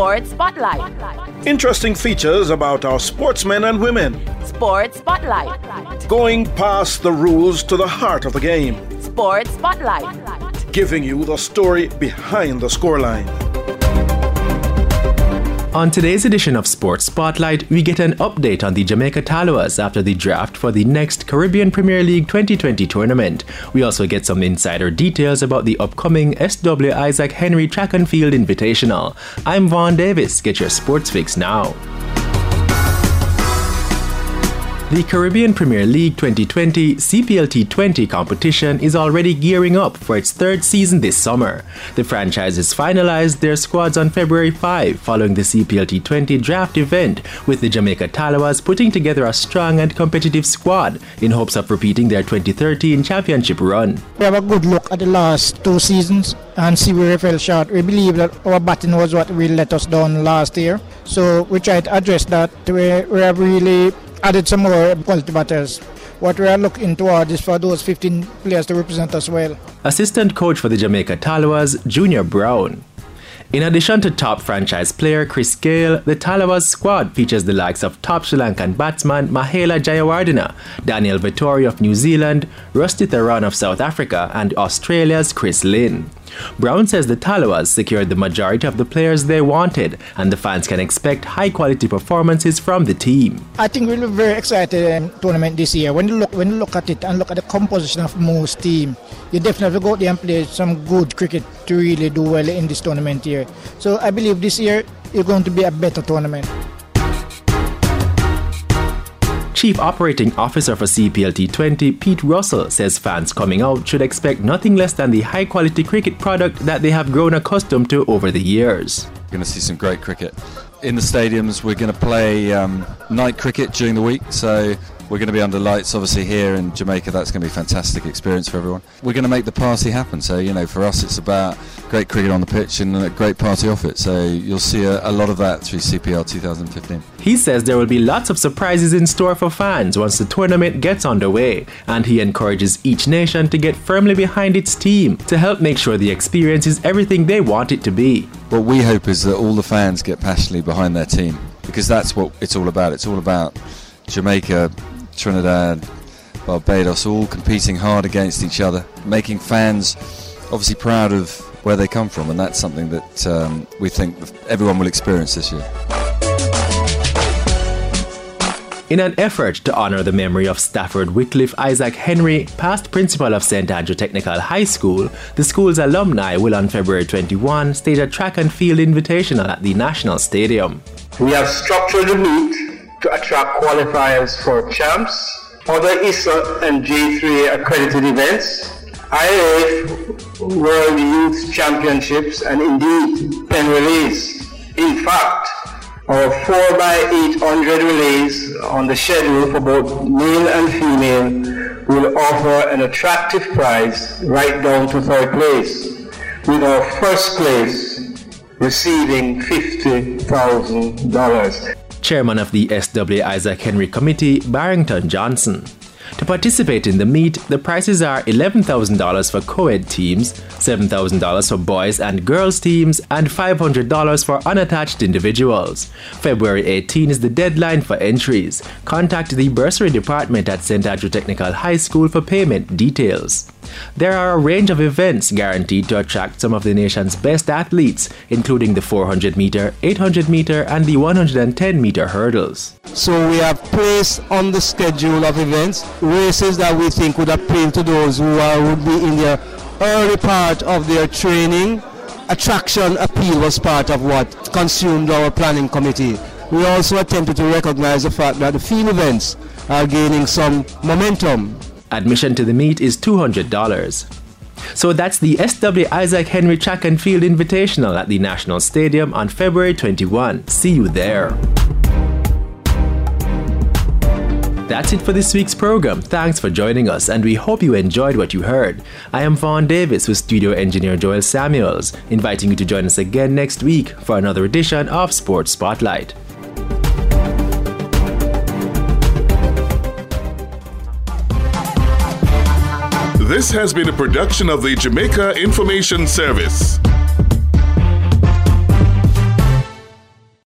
Sports Spotlight. Interesting features about our sportsmen and women. Sports Spotlight. Going past the rules to the heart of the game. Sports Spotlight. Giving you the story behind the scoreline. On today's edition of Sports Spotlight, we get an update on the Jamaica Tallawahs after the draft for the next Caribbean Premier League 2020 tournament. We also get some insider details about the upcoming SW Isaac Henry Track and Field Invitational. I'm Vaughn Davis. Get your sports fix now. The Caribbean Premier League 2020 CPLT20 competition is already gearing up for its third season this summer. The franchises finalized their squads on February 5 following the CPLT20 draft event, with the Jamaica Tallawahs putting together a strong and competitive squad in hopes of repeating their 2013 championship run. We have a good look at the last two seasons and see where we fell short. We believe that our batting was what really let us down last year, so we tried to address that. We have really added some more quality batters. What we are looking toward is for those 15 players to represent us well. Assistant coach for the Jamaica Tallawahs, Junior Brown. In addition to top franchise player Chris Gale, the Tallawahs squad features the likes of top Sri Lankan batsman Mahela Jayawardena, Daniel Vettori of New Zealand, Rusty Theron of South Africa, and Australia's Chris Lynn. Brown says the Tallawahs secured the majority of the players they wanted, and the fans can expect high-quality performances from the team. I think we'll be very excited tournament this year. When you look at it and look at the composition of most team, you definitely go out there and play some good cricket to really do well in this tournament here. So I believe this year is going to be a better tournament. Chief Operating Officer for CPLT20, Pete Russell, says fans coming out should expect nothing less than the high-quality cricket product that they have grown accustomed to over the years. We're going to see some great cricket. In the stadiums, we're going to play night cricket during the week, so we're going to be under lights. Obviously here in Jamaica, that's going to be a fantastic experience for everyone. We're going to make the party happen, so for us it's about great cricket on the pitch and a great party off it, so you'll see a lot of that through CPL 2015. He says there will be lots of surprises in store for fans once the tournament gets underway, and he encourages each nation to get firmly behind its team to help make sure the experience is everything they want it to be. What we hope is that all the fans get passionately behind their team, because that's what it's all about. It's all about Jamaica, Trinidad, Barbados, all competing hard against each other, making fans obviously proud of where they come from, and that's something that we think everyone will experience this year. In an effort to honour the memory of Stafford Wycliffe Isaac Henry, past principal of St. Andrew Technical High School, the school's alumni will on February 21 stage a track and field invitational at the National Stadium. We have structured the meet to attract qualifiers for champs, other ISA and J3 accredited events, IAF World Youth Championships, and indeed 10 relays. In fact, our 4x800 relays on the schedule for both male and female will offer an attractive prize right down to third place, with our first place receiving $50,000. Chairman of the SW Isaac Henry Committee, Barrington Johnson. To participate in the meet, the prizes are $11,000 for co-ed teams, $7,000 for boys and girls teams, and $500 for unattached individuals. February 18 is the deadline for entries. Contact the bursary department at St. Andrew Technical High School for payment details. There are a range of events guaranteed to attract some of the nation's best athletes, including the 400-meter, 800-meter, and the 110-meter hurdles. So we have placed on the schedule of events races that we think would appeal to those who would be in the early part of their training. Attraction appeal was part of what consumed our planning committee. We also attempted to recognize the fact that the field events are gaining some momentum. Admission to the meet is $200. So that's the SW Isaac Henry Track and Field Invitational at the National Stadium on February 21. See you there. That's it for this week's program. Thanks for joining us, and we hope you enjoyed what you heard. I am Vaughn Davis with studio engineer Joel Samuels, inviting you to join us again next week for another edition of Sports Spotlight. This has been a production of the Jamaica Information Service.